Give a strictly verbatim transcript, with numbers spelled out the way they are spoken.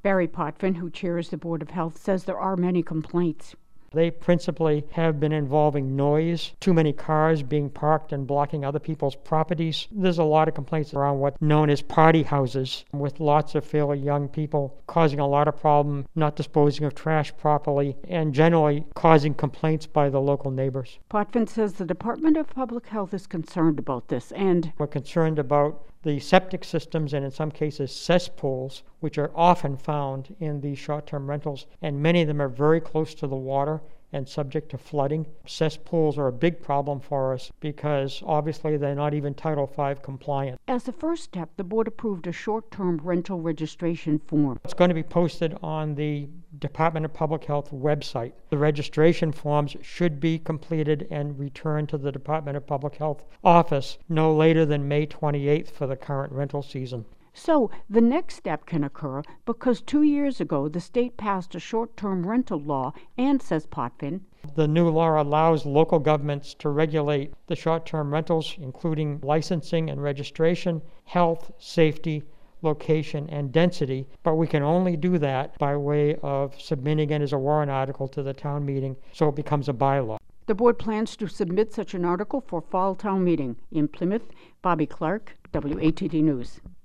Barry Potvin, who chairs the Board of Health, says there are many complaints. They principally have been involving noise, too many cars being parked and blocking other people's properties. There's a lot of complaints around what's known as party houses, with lots of fairly young people causing a lot of problem, not disposing of trash properly, and generally causing complaints by the local neighbors. Potvin says the Department of Public Health is concerned about this, and we're concerned about the septic systems and in some cases cesspools, which are often found in these short-term rentals, and many of them are very close to the water and subject to flooding. Cesspools are a big problem for us because obviously they're not even Title five compliant. As a first step, the board approved a short-term rental registration form. It's going to be posted on the Department of Public Health website. The registration forms should be completed and returned to the Department of Public Health office no later than May twenty-eighth for the current rental season. So the next step can occur because two years ago the state passed a short-term rental law, and, says Potvin, the new law allows local governments to regulate the short-term rentals, including licensing and registration, health, safety, location, and density, but we can only do that by way of submitting it as a warrant article to the town meeting so it becomes a bylaw. The board plans to submit such an article for fall town meeting. In Plymouth, Bobby Clark, W A T D News.